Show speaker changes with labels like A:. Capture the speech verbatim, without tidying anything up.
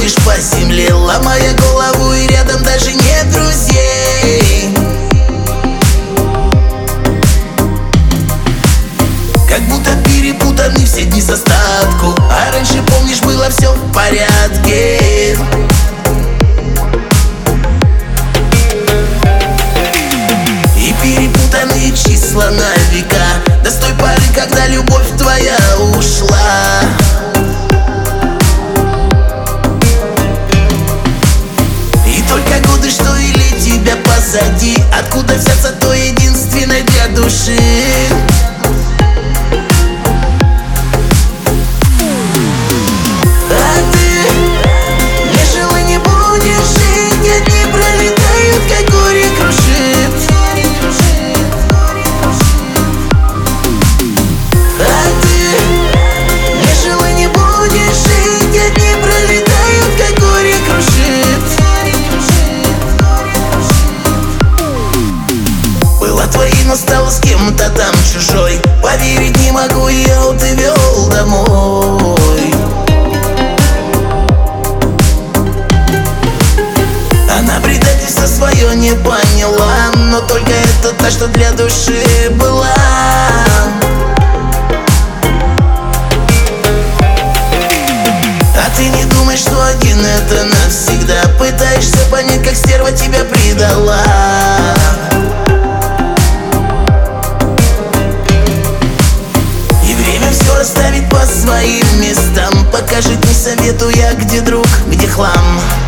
A: ходишь по земле, ломая голову, и рядом даже нет друзей. Как будто перепутаны все дни с остатку, а раньше, помнишь, было все в порядке. И перепутанные числа на века, до с той поры, когда любовь твоя ушла. И только годы, что вели тебя позади, откуда взяться то единственное для души. Но стала с кем-то там чужой. Поверить не могу, я увел домой. Она предательство свое не поняла, но только это та, что для души была. А ты не думай, что один это навсегда. Пытаешься понять, как стерва тебя предала. Расставить по своим местам, покажет, не советую я, где друг, где хлам.